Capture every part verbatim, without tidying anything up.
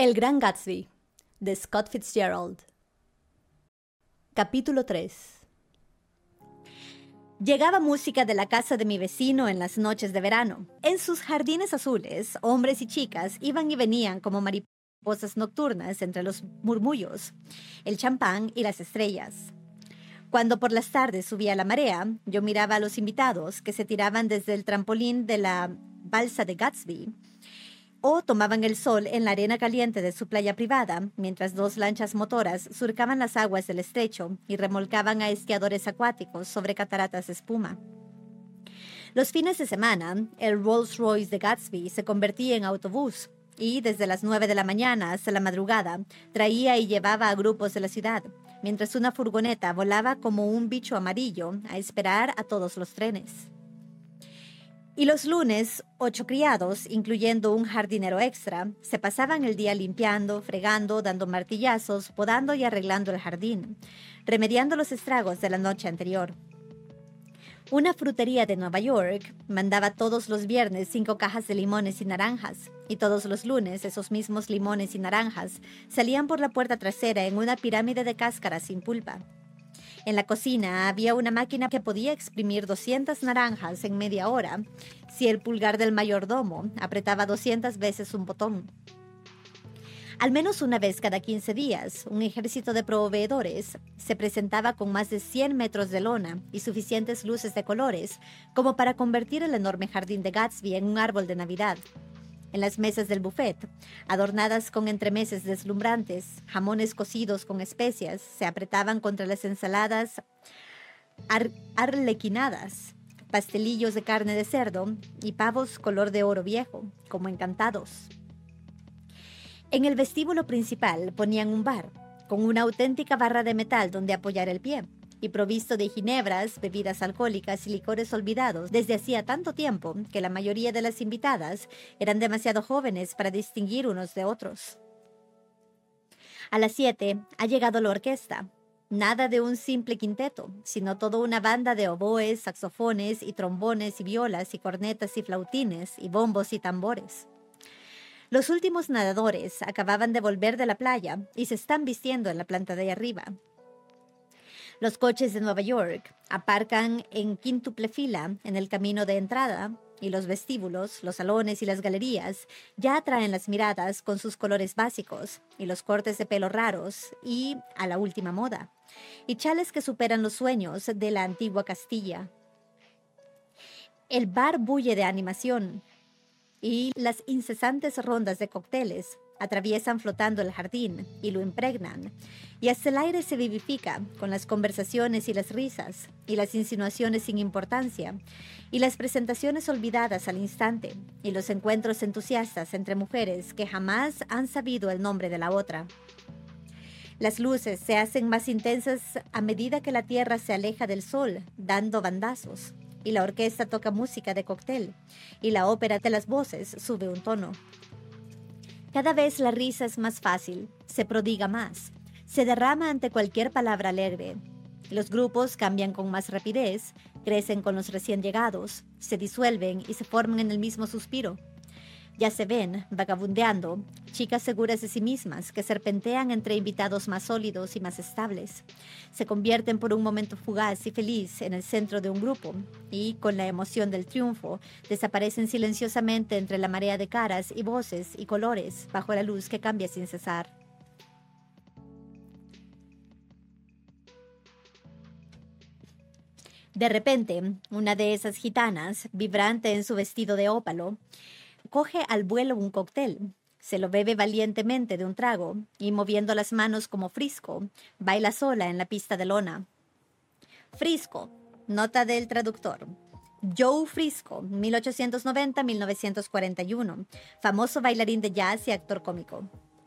El Gran Gatsby, de Scott Fitzgerald. Capítulo tres. Llegaba música de la casa de mi vecino en las noches de verano. En sus jardines azules, hombres y chicas iban y venían como mariposas nocturnas entre los murmullos, el champán y las estrellas. Cuando por las tardes subía la marea, yo miraba a los invitados que se tiraban desde el trampolín de la balsa de Gatsby o tomaban el sol en la arena caliente de su playa privada, mientras dos lanchas motoras surcaban las aguas del estrecho y remolcaban a esquiadores acuáticos sobre cataratas de espuma. Los fines de semana, el Rolls Royce de Gatsby se convertía en autobús y desde las nueve de la mañana hasta la madrugada traía y llevaba a grupos de la ciudad, mientras una furgoneta volaba como un bicho amarillo a esperar a todos los trenes. Y los lunes, ocho criados, incluyendo un jardinero extra, se pasaban el día limpiando, fregando, dando martillazos, podando y arreglando el jardín, remediando los estragos de la noche anterior. Una frutería de Nueva York mandaba todos los viernes cinco cajas de limones y naranjas, y todos los lunes esos mismos limones y naranjas salían por la puerta trasera en una pirámide de cáscaras sin pulpa. En la cocina había una máquina que podía exprimir doscientas naranjas en media hora si el pulgar del mayordomo apretaba doscientas veces un botón. Al menos una vez cada quince días, un ejército de proveedores se presentaba con más de cien metros de lona y suficientes luces de colores como para convertir el enorme jardín de Gatsby en un árbol de Navidad. En las mesas del buffet, adornadas con entremeses deslumbrantes, jamones cocidos con especias se apretaban contra las ensaladas ar arlequinadas, pastelillos de carne de cerdo y pavos color de oro viejo, como encantados. En el vestíbulo principal ponían un bar, con una auténtica barra de metal donde apoyar el pie, y provisto de ginebras, bebidas alcohólicas y licores olvidados desde hacía tanto tiempo que la mayoría de las invitadas eran demasiado jóvenes para distinguir unos de otros. A las siete ha llegado la orquesta. Nada de un simple quinteto, sino toda una banda de oboes, saxofones y trombones y violas y cornetas y flautines y bombos y tambores. Los últimos nadadores acababan de volver de la playa y se están vistiendo en la planta de arriba. Los coches de Nueva York aparcan en quíntuple fila en el camino de entrada y los vestíbulos, los salones y las galerías ya atraen las miradas con sus colores básicos y los cortes de pelo raros y a la última moda, y chales que superan los sueños de la antigua Castilla. El bar bulle de animación y las incesantes rondas de cócteles atraviesan flotando el jardín y lo impregnan, y hasta el aire se vivifica con las conversaciones y las risas, y las insinuaciones sin importancia, y las presentaciones olvidadas al instante, y los encuentros entusiastas entre mujeres que jamás han sabido el nombre de la otra. Las luces se hacen más intensas a medida que la tierra se aleja del sol, dando bandazos, y la orquesta toca música de cóctel, y la ópera de las voces sube un tono. Cada vez la risa es más fácil, se prodiga más, se derrama ante cualquier palabra alegre. Los grupos cambian con más rapidez, crecen con los recién llegados, se disuelven y se forman en el mismo suspiro. Ya se ven, vagabundeando, chicas seguras de sí mismas que serpentean entre invitados más sólidos y más estables. Se convierten por un momento fugaz y feliz en el centro de un grupo y, con la emoción del triunfo, desaparecen silenciosamente entre la marea de caras y voces y colores bajo la luz que cambia sin cesar. De repente, una de esas gitanas, vibrante en su vestido de ópalo, coge al vuelo un cóctel, se lo bebe valientemente de un trago y, moviendo las manos como Frisco, baila sola en la pista de lona. Frisco, nota del traductor. Joe Frisco, mil ochocientos noventa a mil novecientos cuarenta y uno, famoso bailarín de jazz y actor cómico.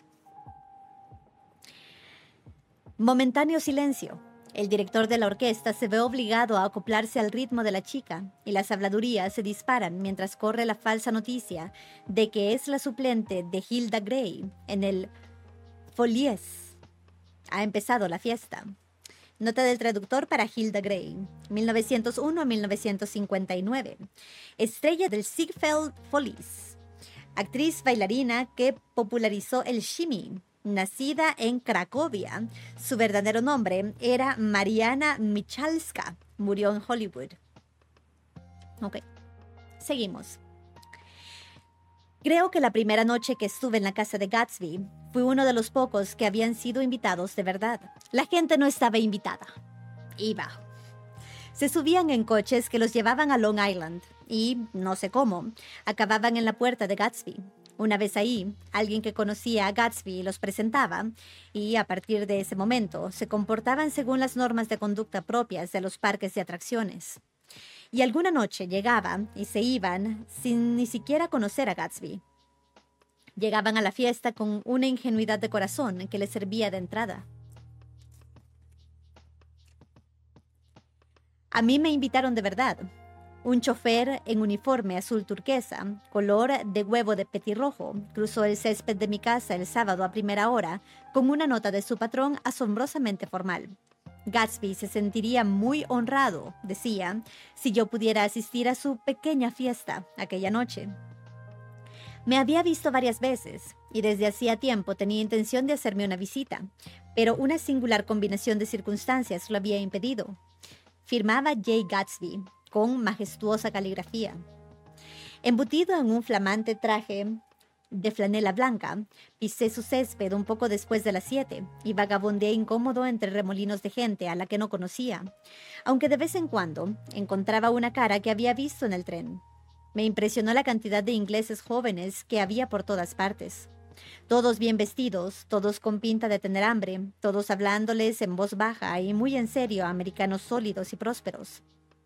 Momentáneo silencio. El director de la orquesta se ve obligado a acoplarse al ritmo de la chica y las habladurías se disparan mientras corre la falsa noticia de que es la suplente de Hilda Gray en el Folies. Ha empezado la fiesta. Nota del traductor para Hilda Gray, mil novecientos uno a mil novecientos cincuenta y nueve. Estrella del Ziegfeld Follies. actriz bailarina que popularizó el shimmy. Nacida en Cracovia, su verdadero nombre era Mariana Michalska. Murió en Hollywood. Ok, seguimos. Creo que la primera noche que estuve en la casa de Gatsby fui uno de los pocos que habían sido invitados de verdad. La gente no estaba invitada. Iba. Se subían en coches que los llevaban a Long Island y, no sé cómo, acababan en la puerta de Gatsby. Una vez ahí, alguien que conocía a Gatsby los presentaba y, a partir de ese momento, se comportaban según las normas de conducta propias de los parques de atracciones. Y alguna noche llegaban y se iban sin ni siquiera conocer a Gatsby. Llegaban a la fiesta con una ingenuidad de corazón que les servía de entrada. A mí me invitaron de verdad. Un chofer en uniforme azul turquesa, color de huevo de petirrojo, cruzó el césped de mi casa el sábado a primera hora con una nota de su patrón asombrosamente formal. Gatsby se sentiría muy honrado, decía, si yo pudiera asistir a su pequeña fiesta aquella noche. Me había visto varias veces y desde hacía tiempo tenía intención de hacerme una visita, pero una singular combinación de circunstancias lo había impedido. Firmaba J. Gatsby, con majestuosa caligrafía. Embutido en un flamante traje de flanela blanca, pisé su césped un poco después de las siete y vagabundeé incómodo entre remolinos de gente a la que no conocía, aunque de vez en cuando encontraba una cara que había visto en el tren. Me impresionó la cantidad de ingleses jóvenes que había por todas partes. Todos bien vestidos, todos con pinta de tener hambre, todos hablándoles en voz baja y muy en serio a americanos sólidos y prósperos.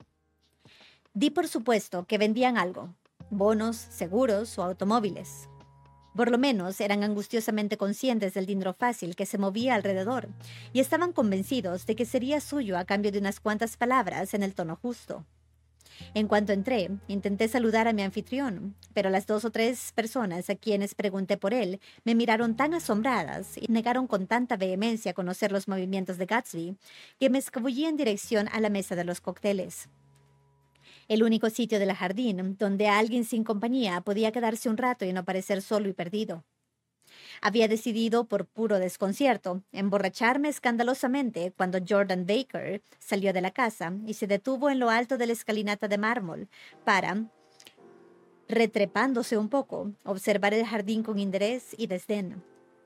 Di por supuesto que vendían algo, bonos, seguros o automóviles. Por lo menos eran angustiosamente conscientes del dinero fácil que se movía alrededor y estaban convencidos de que sería suyo a cambio de unas cuantas palabras en el tono justo. En cuanto entré, intenté saludar a mi anfitrión, pero las dos o tres personas a quienes pregunté por él me miraron tan asombradas y negaron con tanta vehemencia conocer los movimientos de Gatsby que me escabullí en dirección a la mesa de los cócteles. El único sitio del jardín donde alguien sin compañía podía quedarse un rato y no parecer solo y perdido. Había decidido, por puro desconcierto, emborracharme escandalosamente cuando Jordan Baker salió de la casa y se detuvo en lo alto de la escalinata de mármol para, retrepándose un poco, observar el jardín con interés y desdén.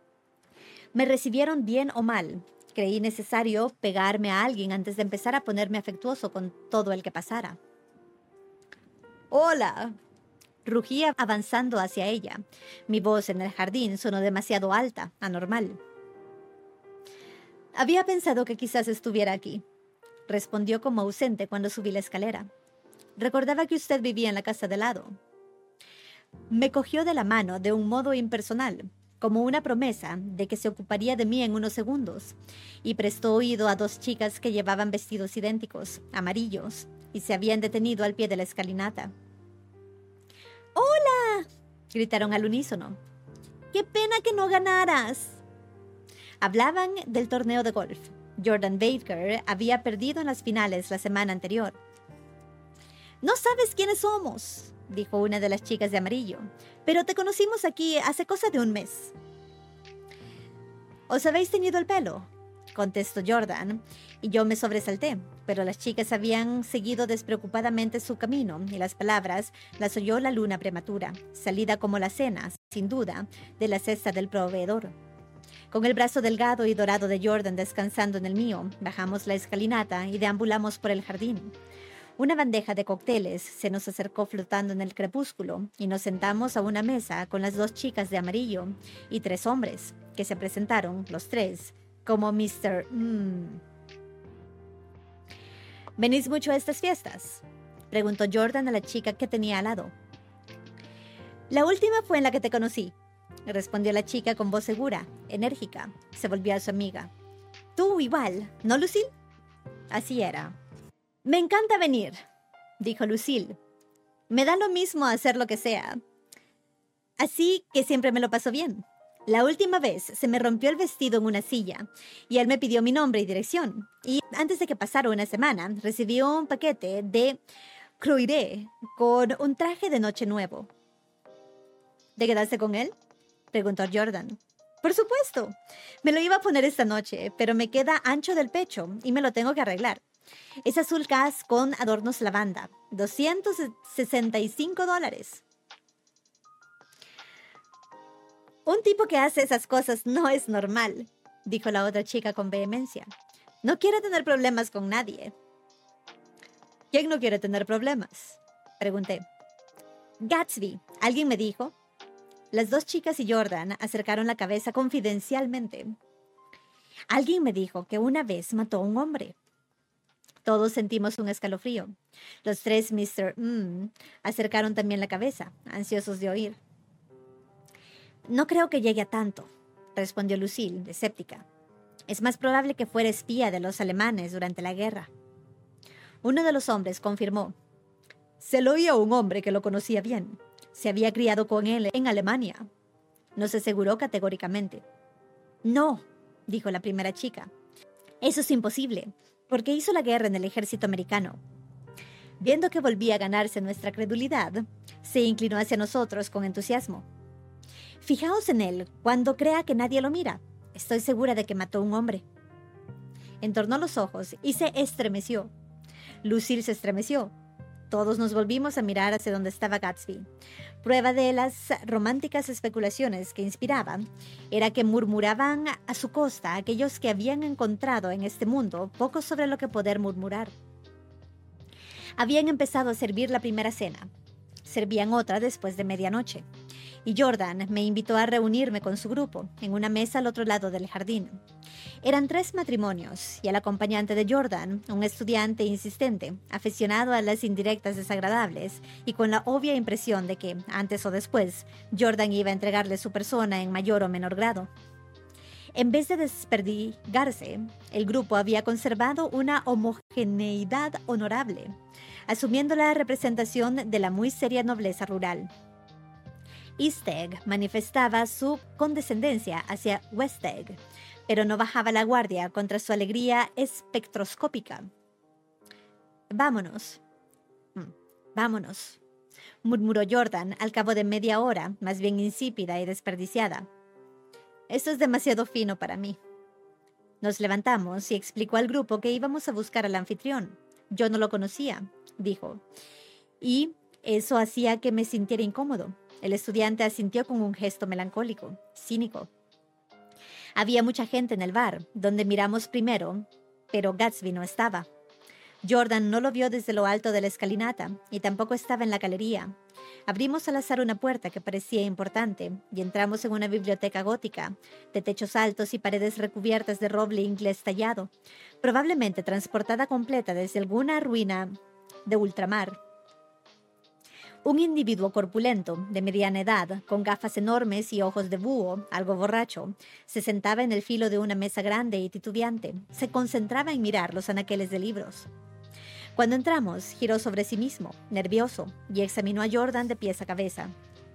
Me recibieron bien o mal. Creí necesario pegarme a alguien antes de empezar a ponerme afectuoso con todo el que pasara. «Hola», rugía avanzando hacia ella. Mi voz en el jardín sonó demasiado alta, anormal. «Había pensado que quizás estuviera aquí», respondió como ausente cuando subí la escalera. «Recordaba que usted vivía en la casa de lado». Me cogió de la mano de un modo impersonal, como una promesa de que se ocuparía de mí en unos segundos, y prestó oído a dos chicas que llevaban vestidos idénticos, amarillos, y se habían detenido al pie de la escalinata. «¡Hola!», gritaron al unísono. «¡Qué pena que no ganaras!». Hablaban del torneo de golf. Jordan Baker había perdido en las finales la semana anterior. «No sabes quiénes somos», dijo una de las chicas de amarillo, «pero te conocimos aquí hace cosa de un mes». «¿Os habéis teñido el pelo?», contestó Jordan, y yo me sobresalté, pero las chicas habían seguido despreocupadamente su camino, y las palabras las oyó la luna prematura, salida como la cena, sin duda, de la cesta del proveedor. Con el brazo delgado y dorado de Jordan descansando en el mío, bajamos la escalinata y deambulamos por el jardín. Una bandeja de cócteles se nos acercó flotando en el crepúsculo, y nos sentamos a una mesa con las dos chicas de amarillo y tres hombres, que se presentaron, los tres, como mister Mm. «¿Venís mucho a estas fiestas?», preguntó Jordan a la chica que tenía al lado. «La última fue en la que te conocí», respondió la chica con voz segura, enérgica. Se volvió a su amiga. «Tú igual, ¿no, Lucille?». Así era. «Me encanta venir», dijo Lucille. «Me da lo mismo hacer lo que sea. Así que siempre me lo paso bien. La última vez se me rompió el vestido en una silla y él me pidió mi nombre y dirección. Y antes de que pasara una semana, recibí un paquete de Croiré con un traje de noche nuevo». ¿Te quedaste con él?, preguntó Jordan. Por supuesto. Me lo iba a poner esta noche, pero me queda ancho del pecho y me lo tengo que arreglar. Es azul gas con adornos lavanda. doscientos sesenta y cinco dólares. Un tipo que hace esas cosas no es normal, dijo la otra chica con vehemencia. No quiere tener problemas con nadie. ¿Quién no quiere tener problemas?, pregunté. Gatsby, alguien me dijo. Las dos chicas y Jordan acercaron la cabeza confidencialmente. Alguien me dijo que una vez mató a un hombre. Todos sentimos un escalofrío. Los tres mister Mm acercaron también la cabeza, ansiosos de oír. No creo que llegue a tanto, respondió Lucille, escéptica. Es más probable que fuera espía de los alemanes durante la guerra. Uno de los hombres confirmó. Se lo oía a un hombre que lo conocía bien. Se había criado con él en Alemania. Nos aseguró categóricamente. No, dijo la primera chica. Eso es imposible, porque hizo la guerra en el ejército americano. Viendo que volvía a ganarse nuestra credulidad, se inclinó hacia nosotros con entusiasmo. Fijaos en él cuando crea que nadie lo mira. Estoy segura de que mató a un hombre. Entornó los ojos y se estremeció. Lucille se estremeció. Todos nos volvimos a mirar hacia donde estaba Gatsby. Prueba de las románticas especulaciones que inspiraban era que murmuraban a su costa aquellos que habían encontrado en este mundo poco sobre lo que poder murmurar. Habían empezado a servir la primera cena. Servían otra después de medianoche. Y Jordan me invitó a reunirme con su grupo en una mesa al otro lado del jardín. Eran tres matrimonios y el acompañante de Jordan, un estudiante insistente, aficionado a las indirectas desagradables y con la obvia impresión de que, antes o después, Jordan iba a entregarle su persona en mayor o menor grado. En vez de desperdigarse, el grupo había conservado una homogeneidad honorable, asumiendo la representación de la muy seria nobleza rural. East Egg manifestaba su condescendencia hacia West Egg, pero no bajaba la guardia contra su alegría espectroscópica. «Vámonos. Mm, vámonos», murmuró Jordan al cabo de media hora, más bien insípida y desperdiciada. «Esto es demasiado fino para mí». Nos levantamos y explicó al grupo que íbamos a buscar al anfitrión. Yo no lo conocía, dijo, y eso hacía que me sintiera incómodo. El estudiante asintió con un gesto melancólico, cínico. Había mucha gente en el bar, donde miramos primero, pero Gatsby no estaba. Jordan no lo vio desde lo alto de la escalinata y tampoco estaba en la galería. Abrimos al azar una puerta que parecía importante y entramos en una biblioteca gótica, de techos altos y paredes recubiertas de roble inglés tallado, probablemente transportada completa desde alguna ruina de ultramar. Un individuo corpulento, de mediana edad, con gafas enormes y ojos de búho, algo borracho, se sentaba en el filo de una mesa grande y titubeante. Se concentraba en mirar los anaqueles de libros. Cuando entramos, giró sobre sí mismo, nervioso, y examinó a Jordan de pies a cabeza.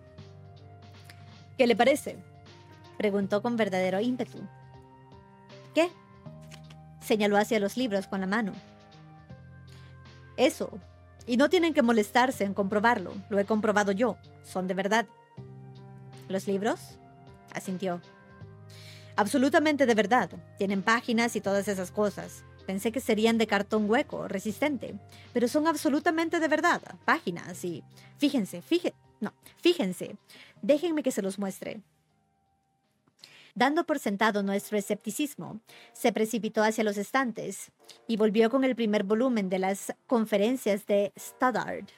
«¿Qué le parece?», preguntó con verdadero ímpetu. «¿Qué?», señaló hacia los libros con la mano. «Eso. Y no tienen que molestarse en comprobarlo. Lo he comprobado yo. Son de verdad». «¿Los libros?», asintió. «Absolutamente de verdad. Tienen páginas y todas esas cosas. Pensé que serían de cartón hueco, resistente. Pero son absolutamente de verdad. Páginas y... Fíjense, fíjense... No, fíjense. Déjenme que se los muestre». Dando por sentado nuestro escepticismo, se precipitó hacia los estantes y volvió con el primer volumen de las conferencias de Stoddard.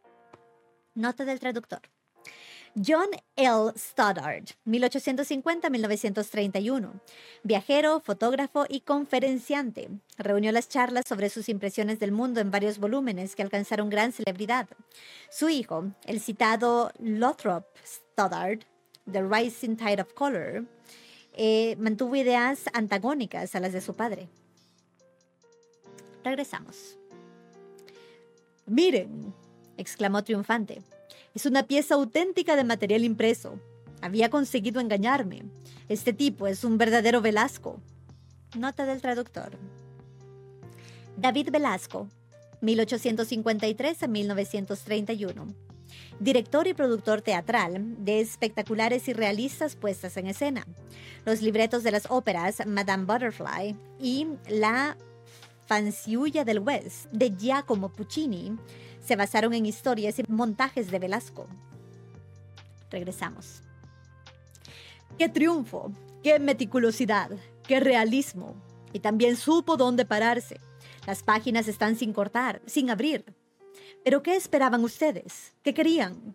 Nota del traductor. John L. Stoddard, mil ochocientos cincuenta a mil novecientos treinta y uno, viajero, fotógrafo y conferenciante. Reunió las charlas sobre sus impresiones del mundo en varios volúmenes que alcanzaron gran celebridad. Su hijo, el citado Lothrop Stoddard, The Rising Tide of Color, eh, mantuvo ideas antagónicas a las de su padre. Regresamos. «Miren», exclamó triunfante, «es una pieza auténtica de material impreso. Había conseguido engañarme. Este tipo es un verdadero Velasco». Nota del traductor. David Velasco, mil ochocientos cincuenta y tres a mil novecientos treinta y uno. director y productor teatral de espectaculares y realistas puestas en escena. Los libretos de las óperas Madame Butterfly y La Fanciulla del West de Giacomo Puccini se basaron en historias y montajes de Velasco. Regresamos. ¡Qué triunfo! ¡Qué meticulosidad! ¡Qué realismo! Y también supo dónde pararse. Las páginas están sin cortar, sin abrir. ¿Pero qué esperaban ustedes? ¿Qué querían?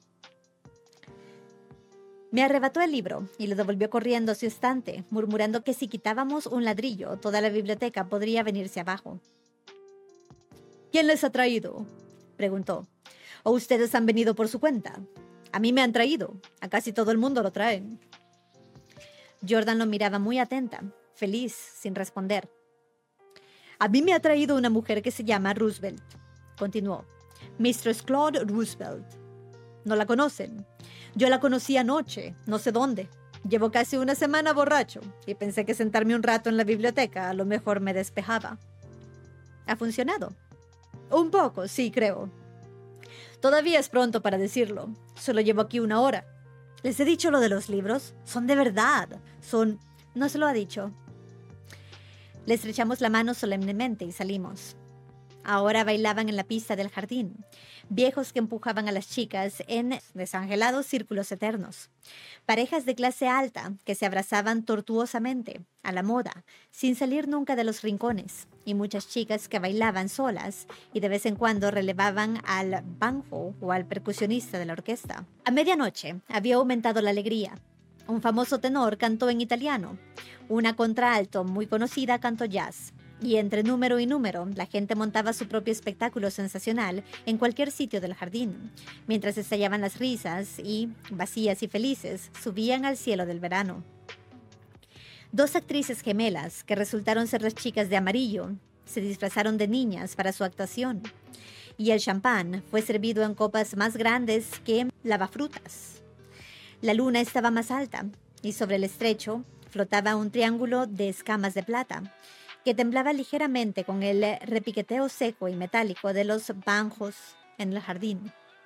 Me arrebató el libro y lo devolvió corriendo a su estante, murmurando que si quitábamos un ladrillo, toda la biblioteca podría venirse abajo. ¿Quién les ha traído?, preguntó. ¿O ustedes han venido por su cuenta? A mí me han traído. A casi todo el mundo lo traen. Jordan lo miraba muy atenta, feliz, sin responder. A mí me ha traído una mujer que se llama Roosevelt, continuó. Mistress Claude Roosevelt. ¿No la conocen? Yo la conocí anoche, no sé dónde. Llevo casi una semana borracho y pensé que sentarme un rato en la biblioteca a lo mejor me despejaba. ¿Ha funcionado? Un poco, sí, creo. Todavía es pronto para decirlo. Solo llevo aquí una hora. ¿Les he dicho lo de los libros? Son de verdad. Son... No se lo ha dicho. Le estrechamos la mano solemnemente y salimos. Ahora bailaban en la pista del jardín, viejos que empujaban a las chicas en desangelados círculos eternos, parejas de clase alta que se abrazaban tortuosamente, a la moda, sin salir nunca de los rincones, y muchas chicas que bailaban solas y de vez en cuando relevaban al banjo o al percusionista de la orquesta. A medianoche había aumentado la alegría. Un famoso tenor cantó en italiano, una contralto muy conocida cantó jazz. Y entre número y número, la gente montaba su propio espectáculo sensacional en cualquier sitio del jardín, mientras estallaban las risas y, vacías y felices, subían al cielo del verano. Dos actrices gemelas, que resultaron ser las chicas de amarillo, se disfrazaron de niñas para su actuación, y el champán fue servido en copas más grandes que lavafrutas. La luna estaba más alta, y sobre el estrecho flotaba un triángulo de escamas de plata, que temblaba ligeramente con el repiqueteo seco y metálico de los banjos en el jardín.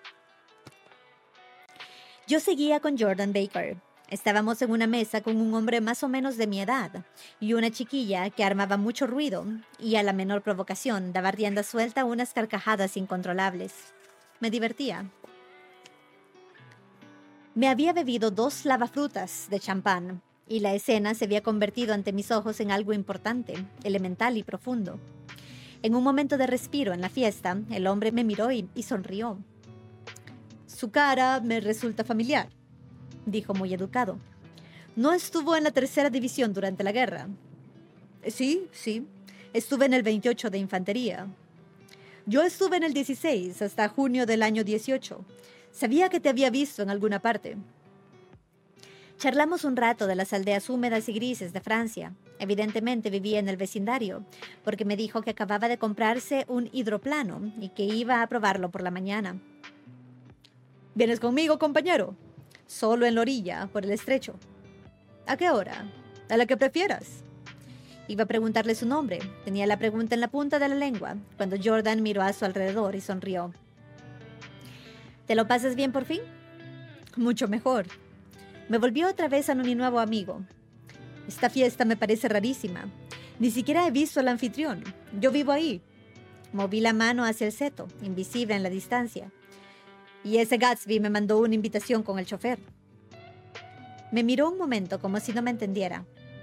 Yo seguía con Jordan Baker. Estábamos en una mesa con un hombre más o menos de mi edad y una chiquilla que armaba mucho ruido y a la menor provocación daba rienda suelta a unas carcajadas incontrolables. Me divertía. Me había bebido dos lavafrutas de champán, y la escena se había convertido ante mis ojos en algo importante, elemental y profundo. En un momento de respiro en la fiesta, el hombre me miró y, y sonrió. Su cara me resulta familiar, dijo muy educado. ¿No estuvo en la tercera división durante la guerra? Sí, sí. Estuve en el veintiocho de infantería. Yo estuve en el dieciséis hasta junio del año dieciocho. Sabía que te había visto en alguna parte. Charlamos un rato de las aldeas húmedas y grises de Francia. Evidentemente vivía en el vecindario, porque me dijo que acababa de comprarse un hidroplano y que iba a probarlo por la mañana. ¿Vienes conmigo, compañero? Solo en la orilla, por el estrecho. ¿A qué hora? A la que prefieras. Iba a preguntarle su nombre. Tenía la pregunta en la punta de la lengua, cuando Jordan miró a su alrededor y sonrió. ¿Te lo pasas bien por fin? Mucho mejor. Me volvió otra vez a mi nuevo amigo. Esta fiesta me parece rarísima. Ni siquiera he visto al anfitrión. Yo vivo ahí. Moví la mano hacia el seto, invisible en la distancia. Y ese Gatsby me mandó una invitación con el chofer. Me miró un momento como si no me entendiera.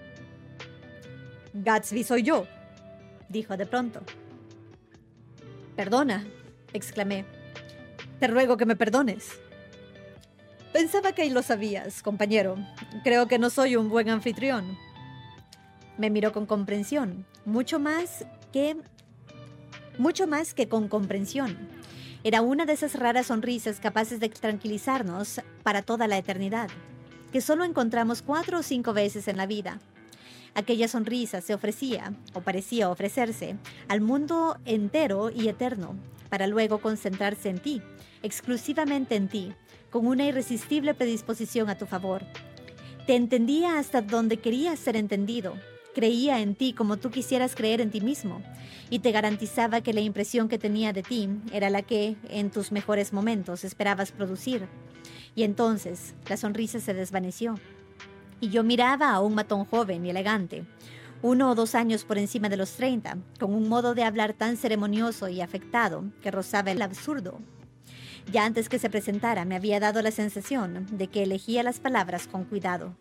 Gatsby soy yo, dijo de pronto. Perdona, exclamé. Te ruego que me perdones. Pensaba que lo sabías, compañero. Creo que no soy un buen anfitrión. Me miró con comprensión, mucho más que... mucho más que con comprensión. Era una de esas raras sonrisas capaces de tranquilizarnos para toda la eternidad, que solo encontramos cuatro o cinco veces en la vida. Aquella sonrisa se ofrecía, o parecía ofrecerse, al mundo entero y eterno, para luego concentrarse en ti, exclusivamente en ti, con una irresistible predisposición a tu favor. Te entendía hasta donde querías ser entendido, Creía en ti como tú quisieras creer en ti mismo, y te garantizaba que la impresión que tenía de ti era la que, en tus mejores momentos, esperabas producir. Y entonces, la sonrisa se desvaneció. Y yo miraba a un matón joven y elegante, uno o dos años por encima de los treinta, con un modo de hablar tan ceremonioso y afectado que rozaba el absurdo. Ya antes que se presentara, me había dado la sensación de que elegía las palabras con cuidado.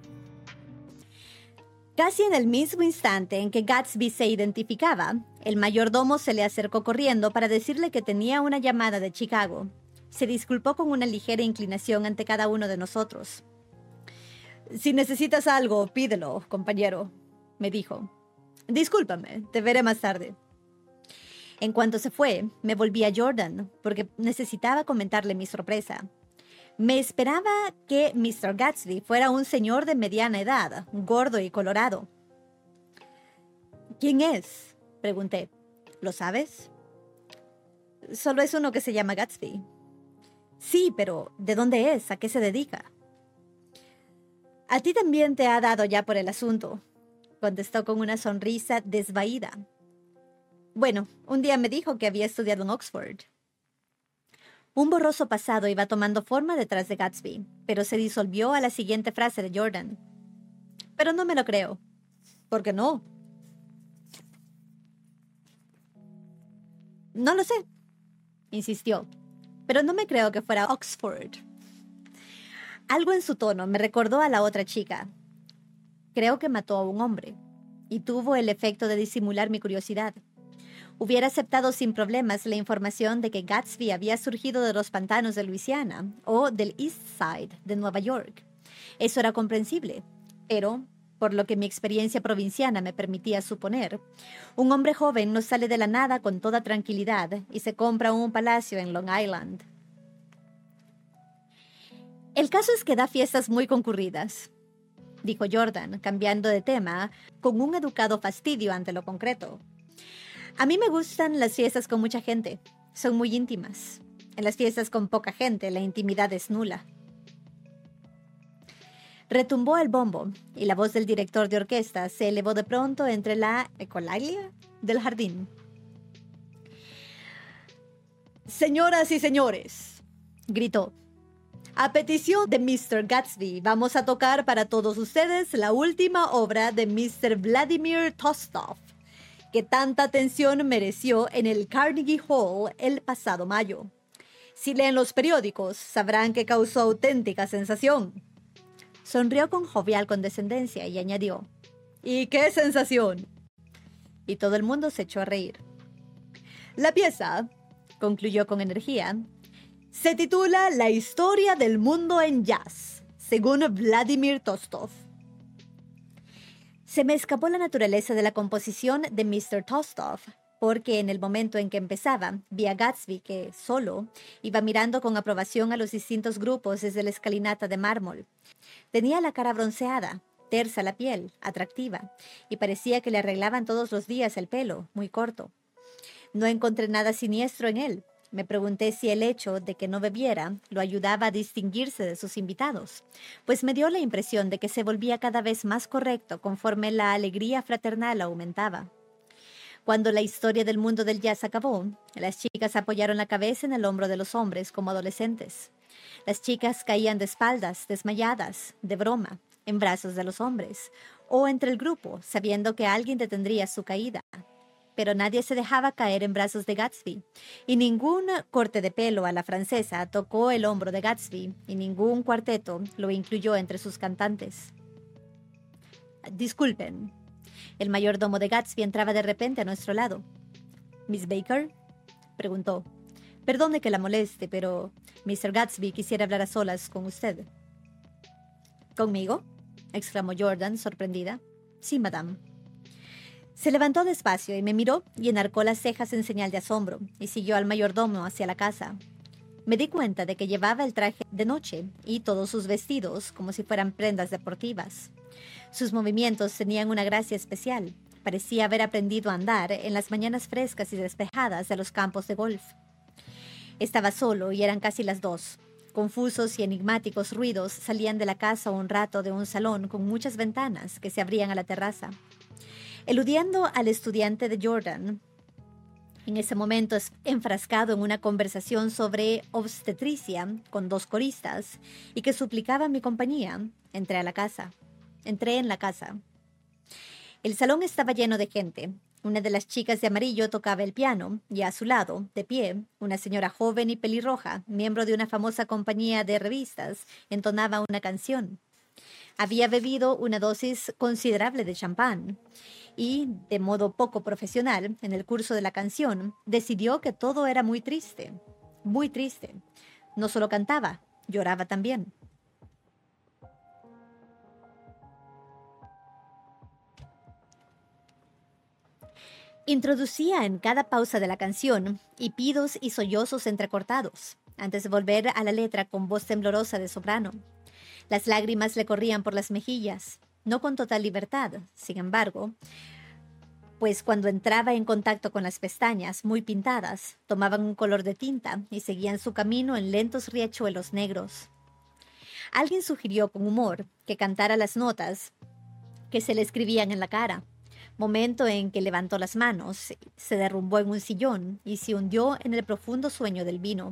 Casi en el mismo instante en que Gatsby se identificaba, el mayordomo se le acercó corriendo para decirle que tenía una llamada de Chicago. Se disculpó con una ligera inclinación ante cada uno de nosotros. «Si necesitas algo, pídelo, compañero», me dijo. «Discúlpame, te veré más tarde». En cuanto se fue, me volví a Jordan, porque necesitaba comentarle mi sorpresa. Me esperaba que mister Gatsby fuera un señor de mediana edad, gordo y colorado. «¿Quién es?», pregunté. «¿Lo sabes?». «Solo es uno que se llama Gatsby». «Sí, pero ¿de dónde es? ¿A qué se dedica?». «A ti también te ha dado ya por el asunto», contestó con una sonrisa desvaída. «Bueno, un día me dijo que había estudiado en Oxford». Un borroso pasado iba tomando forma detrás de Gatsby, pero se disolvió a la siguiente frase de Jordan. «Pero no me lo creo». «¿Por qué no?». «No lo sé», insistió, «pero no me creo que fuera Oxford». Algo en su tono me recordó a la otra chica. Creo que mató a un hombre, y tuvo el efecto de disimular mi curiosidad. Hubiera aceptado sin problemas la información de que Gatsby había surgido de los pantanos de Luisiana o del East Side de Nueva York. Eso era comprensible, pero, por lo que mi experiencia provinciana me permitía suponer, un hombre joven no sale de la nada con toda tranquilidad y se compra un palacio en Long Island. «El caso es que da fiestas muy concurridas», dijo Jordan, cambiando de tema con un educado fastidio ante lo concreto. «A mí me gustan las fiestas con mucha gente. Son muy íntimas. En las fiestas con poca gente, la intimidad es nula». Retumbó el bombo y la voz del director de orquesta se elevó de pronto entre la ecolalia del jardín. «Señoras y señores», gritó, «a petición de mister Gatsby, vamos a tocar para todos ustedes la última obra de mister Vladimir Tostov, que tanta atención mereció en el Carnegie Hall el pasado mayo. Si leen los periódicos, sabrán que causó auténtica sensación». Sonrió con jovial condescendencia y añadió, «¿Y qué sensación?». Y todo el mundo se echó a reír. «La pieza», concluyó con energía, «se titula La historia del mundo en jazz, según Vladimir Tostov». Se me escapó la naturaleza de la composición de mister Tostov, porque en el momento en que empezaba, vi a Gatsby que, solo, iba mirando con aprobación a los distintos grupos desde la escalinata de mármol. Tenía la cara bronceada, tersa la piel, atractiva, y parecía que le arreglaban todos los días el pelo, muy corto. No encontré nada siniestro en él. Me pregunté si el hecho de que no bebiera lo ayudaba a distinguirse de sus invitados, pues me dio la impresión de que se volvía cada vez más correcto conforme la alegría fraternal aumentaba. Cuando la historia del mundo del jazz acabó, las chicas apoyaron la cabeza en el hombro de los hombres como adolescentes. Las chicas caían de espaldas, desmayadas, de broma, en brazos de los hombres, o entre el grupo, sabiendo que alguien detendría su caída. Pero nadie se dejaba caer en brazos de Gatsby, y ningún corte de pelo a la francesa tocó el hombro de Gatsby, y ningún cuarteto lo incluyó entre sus cantantes. «Disculpen». El mayordomo de Gatsby entraba de repente a nuestro lado. «¿Miss Baker?», preguntó. «Perdone que la moleste, pero mister Gatsby quisiera hablar a solas con usted». «¿Conmigo?», exclamó Jordan, sorprendida. «Sí, madame». Se levantó despacio y me miró y enarcó las cejas en señal de asombro, y siguió al mayordomo hacia la casa. Me di cuenta de que llevaba el traje de noche y todos sus vestidos como si fueran prendas deportivas. Sus movimientos tenían una gracia especial. Parecía haber aprendido a andar en las mañanas frescas y despejadas de los campos de golf. Estaba solo y eran casi las dos. Confusos y enigmáticos ruidos salían de la casa un rato de un salón con muchas ventanas que se abrían a la terraza. Eludiendo al estudiante de Jordan, en ese momento enfrascado en una conversación sobre obstetricia con dos coristas y que suplicaban mi compañía, entré a la casa. Entré en la casa. El salón estaba lleno de gente. Una de las chicas de amarillo tocaba el piano y a su lado, de pie, una señora joven y pelirroja, miembro de una famosa compañía de revistas, entonaba una canción. Había bebido una dosis considerable de champán y, de modo poco profesional, en el curso de la canción, decidió que todo era muy triste, muy triste. No solo cantaba, lloraba también. Introducía en cada pausa de la canción hipidos y sollozos entrecortados, antes de volver a la letra con voz temblorosa de soprano. Las lágrimas le corrían por las mejillas, no con total libertad, sin embargo, pues cuando entraba en contacto con las pestañas, muy pintadas, tomaban un color de tinta y seguían su camino en lentos riachuelos negros. Alguien sugirió con humor que cantara las notas que se le escribían en la cara, momento en que levantó las manos, se derrumbó en un sillón y se hundió en el profundo sueño del vino.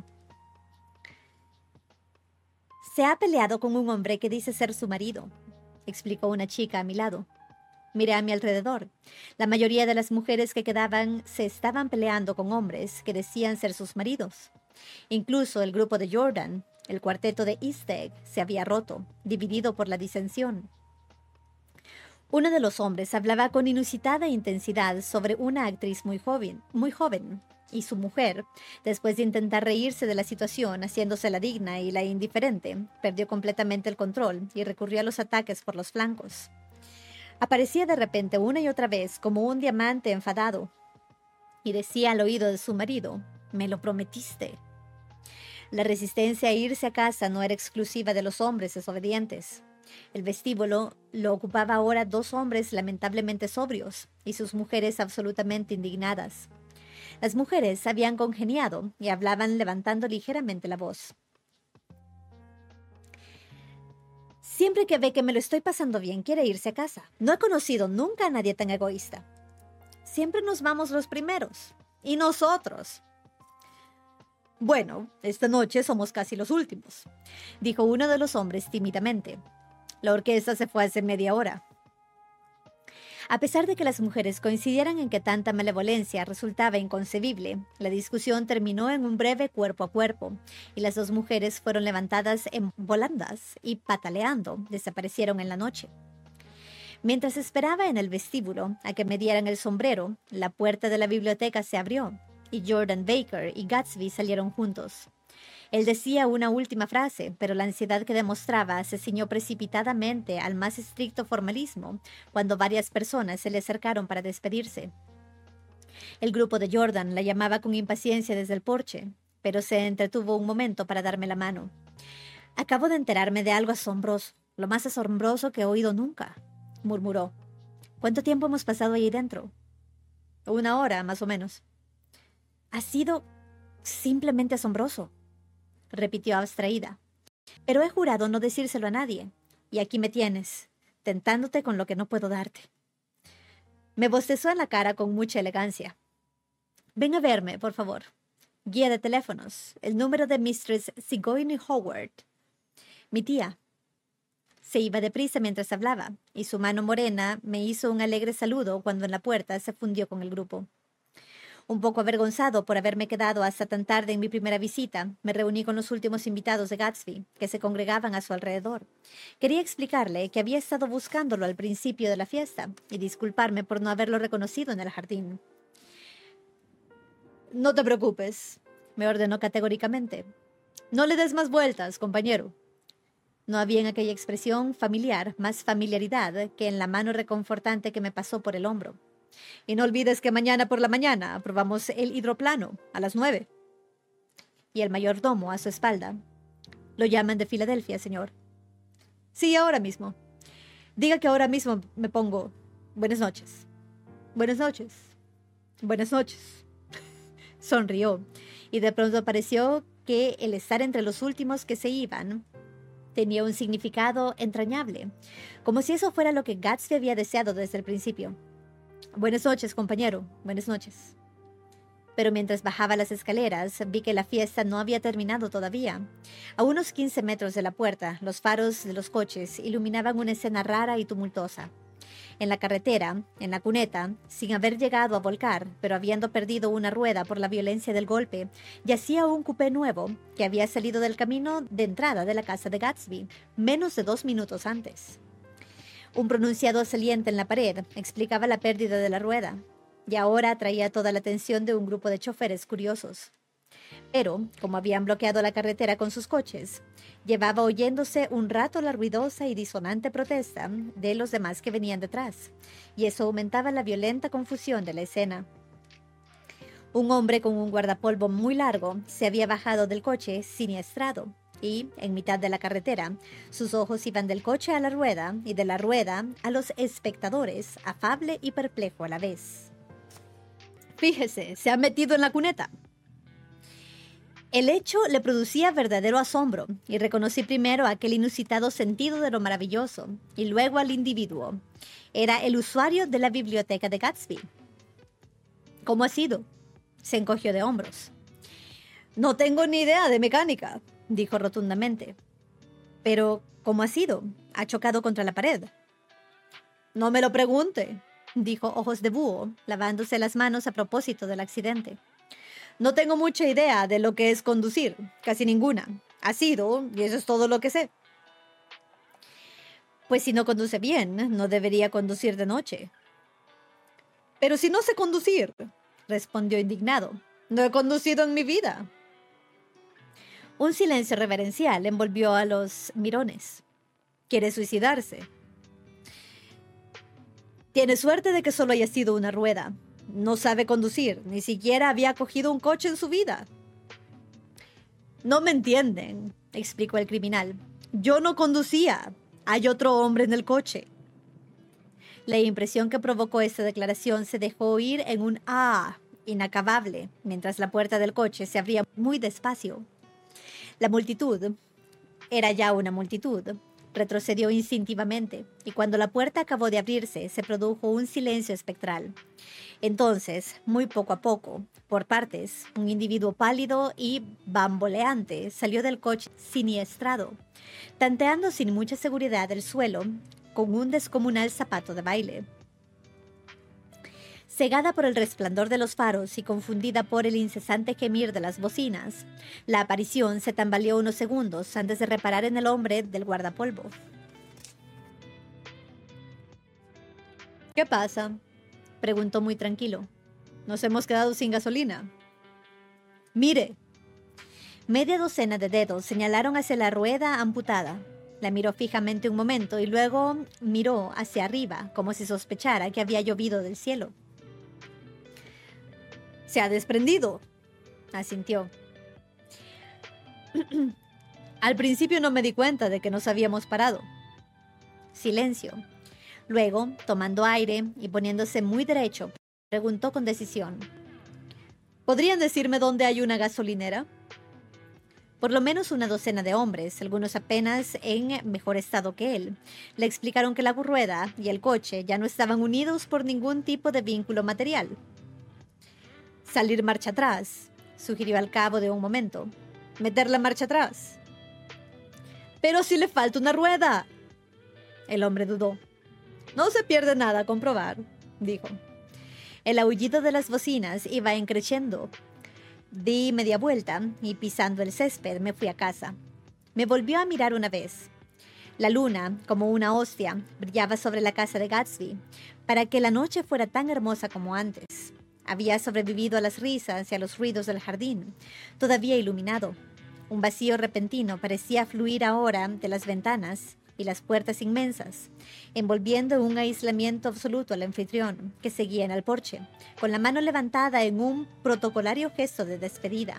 Se ha peleado con un hombre que dice ser su marido, explicó una chica a mi lado. Miré a mi alrededor. La mayoría de las mujeres que quedaban se estaban peleando con hombres que decían ser sus maridos. Incluso el grupo de Jordan, el cuarteto de East Egg, se había roto, dividido por la disensión. Uno de los hombres hablaba con inusitada intensidad sobre una actriz muy joven, muy joven, y su mujer, después de intentar reírse de la situación, haciéndose la digna y la indiferente, perdió completamente el control y recurrió a los ataques por los flancos. Aparecía de repente una y otra vez como un diamante enfadado y decía al oído de su marido, «Me lo prometiste». La resistencia a irse a casa no era exclusiva de los hombres desobedientes. El vestíbulo lo ocupaba ahora dos hombres lamentablemente sobrios y sus mujeres absolutamente indignadas. Las mujeres habían congeniado y hablaban levantando ligeramente la voz. Siempre que ve que me lo estoy pasando bien, quiere irse a casa. No he conocido nunca a nadie tan egoísta. Siempre nos vamos los primeros. Y nosotros. Bueno, esta noche somos casi los últimos, dijo uno de los hombres tímidamente. La orquesta se fue hace media hora. A pesar de que las mujeres coincidieran en que tanta malevolencia resultaba inconcebible, la discusión terminó en un breve cuerpo a cuerpo, y las dos mujeres fueron levantadas en volandas y, pataleando, desaparecieron en la noche. Mientras esperaba en el vestíbulo a que me dieran el sombrero, la puerta de la biblioteca se abrió, y Jordan Baker y Gatsby salieron juntos. Él decía una última frase, pero la ansiedad que demostraba se ciñó precipitadamente al más estricto formalismo cuando varias personas se le acercaron para despedirse. El grupo de Jordan la llamaba con impaciencia desde el porche, pero se entretuvo un momento para darme la mano. «Acabo de enterarme de algo asombroso, lo más asombroso que he oído nunca», murmuró. «¿Cuánto tiempo hemos pasado ahí dentro?» «Una hora, más o menos». «Ha sido simplemente asombroso», repitió abstraída. «Pero he jurado no decírselo a nadie. Y aquí me tienes, tentándote con lo que no puedo darte». Me bostezó en la cara con mucha elegancia. «Ven a verme, por favor. Guía de teléfonos. El número de Mistress Sigourney Howard. Mi tía». Se iba deprisa mientras hablaba, y su mano morena me hizo un alegre saludo cuando en la puerta se fundió con el grupo. Un poco avergonzado por haberme quedado hasta tan tarde en mi primera visita, me reuní con los últimos invitados de Gatsby, que se congregaban a su alrededor. Quería explicarle que había estado buscándolo al principio de la fiesta y disculparme por no haberlo reconocido en el jardín. «No te preocupes», me ordenó categóricamente. «No le des más vueltas, compañero». No había en aquella expresión familiar más familiaridad que en la mano reconfortante que me pasó por el hombro. «Y no olvides que mañana por la mañana probamos el hidroplano a las nueve». Y el mayordomo a su espalda. «Lo llaman de Filadelfia, señor». «Sí, ahora mismo. Diga que ahora mismo me pongo. Buenas noches». «Buenas noches». «Buenas noches». Sonrió y de pronto pareció que el estar entre los últimos que se iban tenía un significado entrañable, como si eso fuera lo que Gatsby había deseado desde el principio. Buenas noches, compañero. Buenas noches. Pero mientras bajaba las escaleras, vi que la fiesta no había terminado todavía. A unos quince metros de la puerta, los faros de los coches iluminaban una escena rara y tumultuosa. En la carretera, en la cuneta, sin haber llegado a volcar, pero habiendo perdido una rueda por la violencia del golpe, yacía un coupé nuevo que había salido del camino de entrada de la casa de Gatsby, menos de dos minutos antes. Un pronunciado saliente en la pared explicaba la pérdida de la rueda, y ahora atraía toda la atención de un grupo de choferes curiosos. Pero, como habían bloqueado la carretera con sus coches, llevaba oyéndose un rato la ruidosa y disonante protesta de los demás que venían detrás, y eso aumentaba la violenta confusión de la escena. Un hombre con un guardapolvo muy largo se había bajado del coche siniestrado, y, en mitad de la carretera, sus ojos iban del coche a la rueda y de la rueda a los espectadores, afable y perplejo a la vez. Fíjese, se ha metido en la cuneta. El hecho le producía verdadero asombro, y reconocí primero aquel inusitado sentido de lo maravilloso, y luego al individuo. Era el usuario de la biblioteca de Gatsby. ¿Cómo ha sido? Se encogió de hombros. No tengo ni idea de mecánica, dijo rotundamente. Pero, ¿cómo ha sido? Ha chocado contra la pared. No me lo pregunte, dijo Ojos de Búho, lavándose las manos a propósito del accidente. No tengo mucha idea de lo que es conducir, casi ninguna. Ha sido, y eso es todo lo que sé. Pues si no conduce bien, no debería conducir de noche. Pero si no sé conducir, respondió indignado. No he conducido en mi vida. Un silencio reverencial envolvió a los mirones. ¿Quiere suicidarse? Tiene suerte de que solo haya sido una rueda. No sabe conducir, ni siquiera había cogido un coche en su vida. No me entienden, explicó el criminal. Yo no conducía. Hay otro hombre en el coche. La impresión que provocó esta declaración se dejó oír en un ah inacabable, mientras la puerta del coche se abría muy despacio. La multitud, era ya una multitud, retrocedió instintivamente, y cuando la puerta acabó de abrirse, se produjo un silencio espectral. Entonces, muy poco a poco, por partes, un individuo pálido y bamboleante salió del coche siniestrado, tanteando sin mucha seguridad el suelo con un descomunal zapato de baile. Cegada por el resplandor de los faros y confundida por el incesante gemir de las bocinas, la aparición se tambaleó unos segundos antes de reparar en el hombre del guardapolvo. ¿Qué pasa?, preguntó muy tranquilo. ¿Nos hemos quedado sin gasolina? Mire. Media docena de dedos señalaron hacia la rueda amputada. La miró fijamente un momento y luego miró hacia arriba, como si sospechara que había llovido del cielo. Se ha desprendido, asintió. Al principio no me di cuenta de que nos habíamos parado. Silencio. Luego, tomando aire y poniéndose muy derecho, preguntó con decisión. ¿Podrían decirme dónde hay una gasolinera? Por lo menos una docena de hombres, algunos apenas en mejor estado que él, le explicaron que la rueda y el coche ya no estaban unidos por ningún tipo de vínculo material. Salir marcha atrás, sugirió al cabo de un momento. Meter la marcha atrás. Pero si le falta una rueda. El hombre dudó. No se pierde nada a comprobar, dijo. El aullido de las bocinas iba encreciendo. Di media vuelta y pisando el césped me fui a casa. Me volvió a mirar una vez. La luna, como una hostia, brillaba sobre la casa de Gatsby, para que la noche fuera tan hermosa como antes. Había sobrevivido a las risas y a los ruidos del jardín, todavía iluminado. Un vacío repentino parecía fluir ahora de las ventanas y las puertas inmensas, envolviendo un aislamiento absoluto al anfitrión, que seguía en el porche, con la mano levantada en un protocolario gesto de despedida.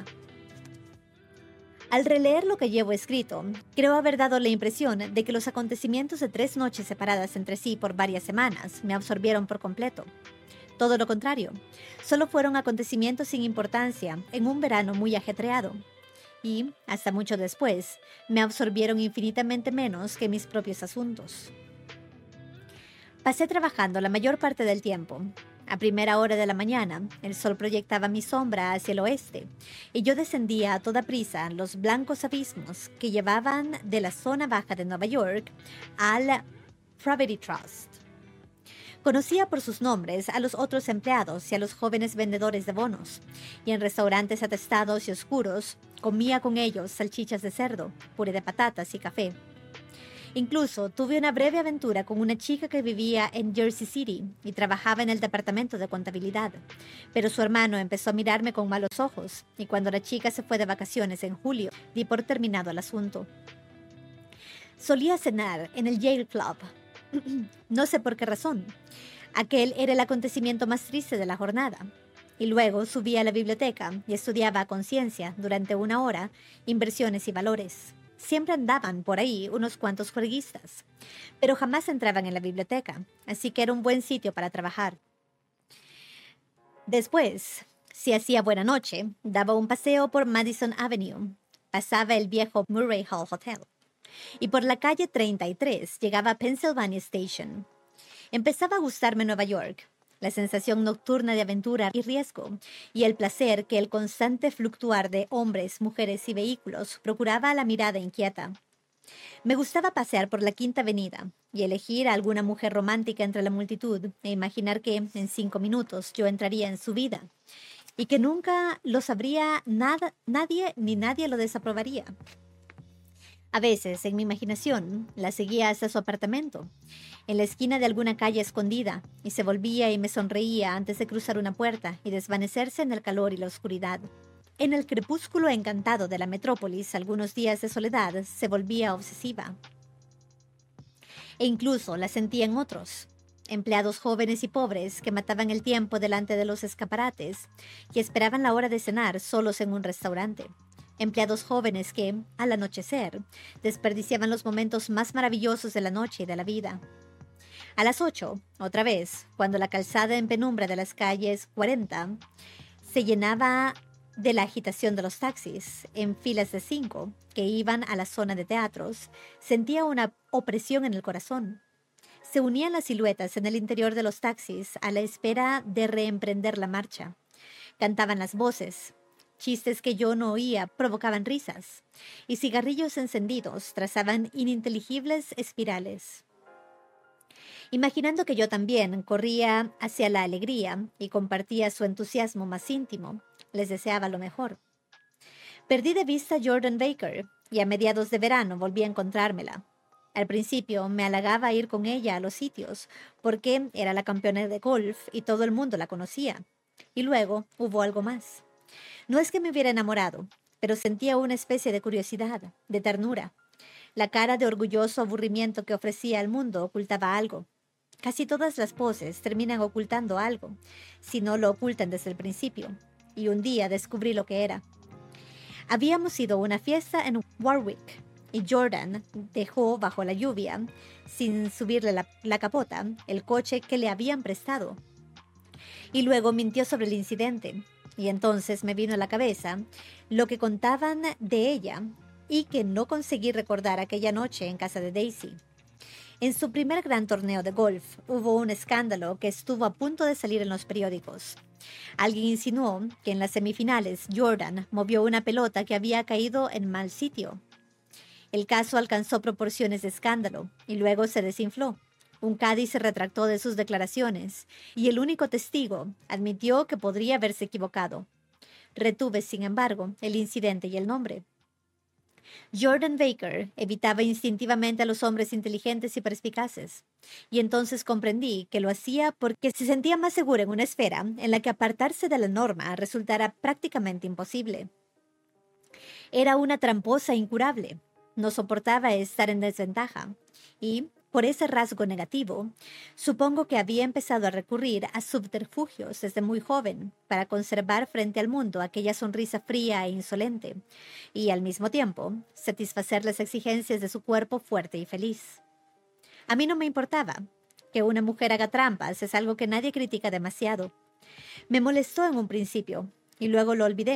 Al releer lo que llevo escrito, creo haber dado la impresión de que los acontecimientos de tres noches separadas entre sí por varias semanas me absorbieron por completo. Todo lo contrario, solo fueron acontecimientos sin importancia en un verano muy ajetreado. y, hasta mucho después, me absorbieron infinitamente menos que mis propios asuntos. Pasé trabajando la mayor parte del tiempo. A primera hora de la mañana, el sol proyectaba mi sombra hacia el oeste, y yo descendía a toda prisa los blancos abismos que llevaban de la zona baja de Nueva York al Property Trust. Conocía por sus nombres a los otros empleados y a los jóvenes vendedores de bonos, y en restaurantes atestados y oscuros comía con ellos salchichas de cerdo, puré de patatas y café. Incluso tuve una breve aventura con una chica que vivía en Jersey City y trabajaba en el departamento de contabilidad, pero su hermano empezó a mirarme con malos ojos, y cuando la chica se fue de vacaciones en julio, di por terminado el asunto. Solía cenar en el Yale Club. No sé por qué razón. Aquel era el acontecimiento más triste de la jornada. Y luego subía a la biblioteca y estudiaba a conciencia durante una hora inversiones y valores. Siempre andaban por ahí unos cuantos juerguistas, pero jamás entraban en la biblioteca, así que era un buen sitio para trabajar. Después, si hacía buena noche, daba un paseo por Madison Avenue, pasaba el viejo Murray Hall Hotel, y por la calle treinta y tres llegaba a Pennsylvania Station. Empezaba a gustarme Nueva York, la sensación nocturna de aventura y riesgo, y el placer que el constante fluctuar de hombres, mujeres y vehículos procuraba a la mirada inquieta. Me gustaba pasear por la Quinta Avenida y elegir a alguna mujer romántica entre la multitud e imaginar que, en cinco minutos, yo entraría en su vida, y que nunca lo sabría nada, nadie ni nadie lo desaprobaría. A veces, en mi imaginación, la seguía hasta su apartamento, en la esquina de alguna calle escondida, y se volvía y me sonreía antes de cruzar una puerta y desvanecerse en el calor y la oscuridad. En el crepúsculo encantado de la metrópolis, algunos días de soledad, se volvía obsesiva. E incluso la sentía en otros. Empleados jóvenes y pobres que mataban el tiempo delante de los escaparates y esperaban la hora de cenar solos en un restaurante. Empleados jóvenes que, al anochecer, desperdiciaban los momentos más maravillosos de la noche y de la vida. A las ocho, otra vez, cuando la calzada en penumbra de las calles cuarenta se llenaba de la agitación de los taxis, en filas de cinco, que iban a la zona de teatros, sentía una opresión en el corazón. Se unían las siluetas en el interior de los taxis a la espera de reemprender la marcha. Cantaban las voces. Chistes que yo no oía provocaban risas, y cigarrillos encendidos trazaban ininteligibles espirales. Imaginando que yo también corría hacia la alegría y compartía su entusiasmo más íntimo, les deseaba lo mejor. Perdí de vista a Jordan Baker, y a mediados de verano volví a encontrármela. Al principio me halagaba ir con ella a los sitios, porque era la campeona de golf y todo el mundo la conocía. Y luego hubo algo más. No es que me hubiera enamorado, pero sentía una especie de curiosidad, de ternura. La cara de orgulloso aburrimiento que ofrecía al mundo ocultaba algo. Casi todas las poses terminan ocultando algo, si no lo ocultan desde el principio. Y un día descubrí lo que era. Habíamos ido a una fiesta en Warwick, y Jordan dejó bajo la lluvia, sin subirle la, la capota, el coche que le habían prestado. Y luego mintió sobre el incidente. Y entonces me vino a la cabeza lo que contaban de ella y que no conseguí recordar aquella noche en casa de Daisy. En su primer gran torneo de golf hubo un escándalo que estuvo a punto de salir en los periódicos. Alguien insinuó que en las semifinales Jordan movió una pelota que había caído en mal sitio. El caso alcanzó proporciones de escándalo y luego se desinfló. Un caddy se retractó de sus declaraciones y el único testigo admitió que podría haberse equivocado. Retuve, sin embargo, el incidente y el nombre. Jordan Baker evitaba instintivamente a los hombres inteligentes y perspicaces, y entonces comprendí que lo hacía porque se sentía más segura en una esfera en la que apartarse de la norma resultara prácticamente imposible. Era una tramposa incurable. No soportaba estar en desventaja y, por ese rasgo negativo, supongo que había empezado a recurrir a subterfugios desde muy joven para conservar frente al mundo aquella sonrisa fría e insolente y, al mismo tiempo, satisfacer las exigencias de su cuerpo fuerte y feliz. A mí no me importaba. Que una mujer haga trampas es algo que nadie critica demasiado. Me molestó en un principio y luego lo olvidé.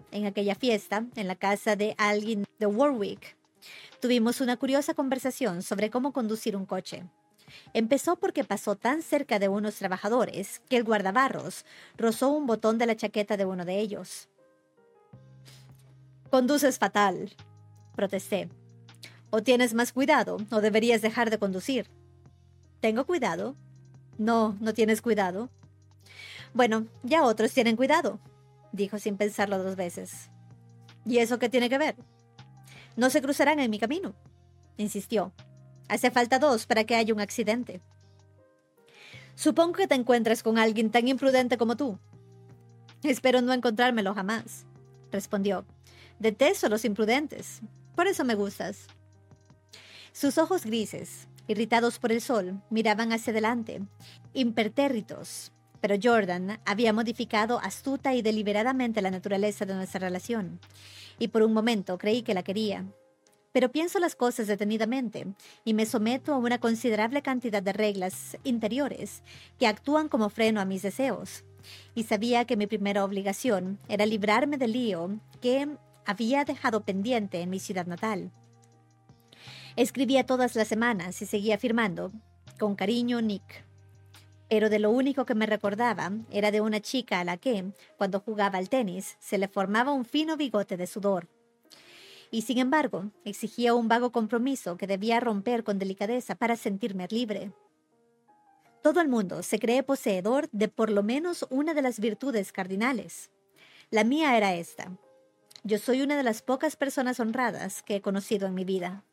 en aquella fiesta, en la casa de alguien de Warwick. Tuvimos una curiosa conversación sobre cómo conducir un coche. Empezó porque pasó tan cerca de unos trabajadores que el guardabarros rozó un botón de la chaqueta de uno de ellos. «Conduces fatal», protesté. «O tienes más cuidado, o deberías dejar de conducir». «¿Tengo cuidado?» «No, no tienes cuidado». «Bueno, ya otros tienen cuidado», dijo sin pensarlo dos veces. «¿Y eso qué tiene que ver?» «No se cruzarán en mi camino», insistió. «Hace falta dos para que haya un accidente». «Supongo que te encuentres con alguien tan imprudente como tú». «Espero no encontrármelo jamás», respondió. «Detesto a los imprudentes. Por eso me gustas». Sus ojos grises, irritados por el sol, miraban hacia adelante, impertérritos. Pero Jordan había modificado astuta y deliberadamente la naturaleza de nuestra relación, y por un momento creí que la quería. Pero pienso las cosas detenidamente y me someto a una considerable cantidad de reglas interiores que actúan como freno a mis deseos. Y sabía que mi primera obligación era librarme del lío que había dejado pendiente en mi ciudad natal. Escribía todas las semanas y seguía firmando, con cariño, Nick. Pero de lo único que me recordaba era de una chica a la que, cuando jugaba al tenis, se le formaba un fino bigote de sudor. Y sin embargo, exigía un vago compromiso que debía romper con delicadeza para sentirme libre. Todo el mundo se cree poseedor de por lo menos una de las virtudes cardinales. La mía era esta. Yo soy una de las pocas personas honradas que he conocido en mi vida.